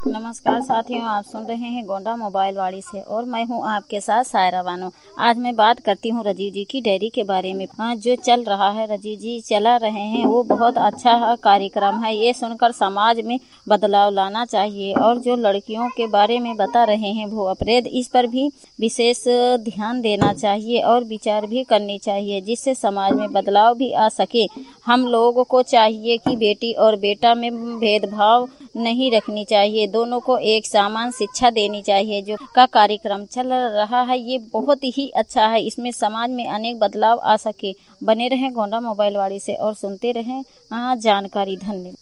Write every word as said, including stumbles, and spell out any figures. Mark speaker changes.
Speaker 1: नमस्कार साथियों, आप सुन रहे हैं गोंडा मोबाइल वाड़ी से और मैं हूं आपके साथ सायरा बानो। आज मैं बात करती हूं राजीव जी की डेयरी के बारे में। हाँ, जो चल रहा है राजीव जी चला रहे हैं वो बहुत अच्छा कार्यक्रम है। ये सुनकर समाज में बदलाव लाना चाहिए और जो लड़कियों के बारे में बता रहे हैं वो अपराध, इस पर भी विशेष ध्यान देना चाहिए और विचार भी करनी चाहिए, जिससे समाज में बदलाव भी आ सके। हम लोगों को चाहिए कि बेटी और बेटा में भेदभाव नहीं रखनी चाहिए, दोनों को एक समान शिक्षा देनी चाहिए। जो का कार्यक्रम चल रहा है ये बहुत ही अच्छा है, इसमें समाज में अनेक बदलाव आ सके। बने रहें गोंडा मोबाइल वाड़ी से और सुनते रहें जानकारी। धन्यवाद।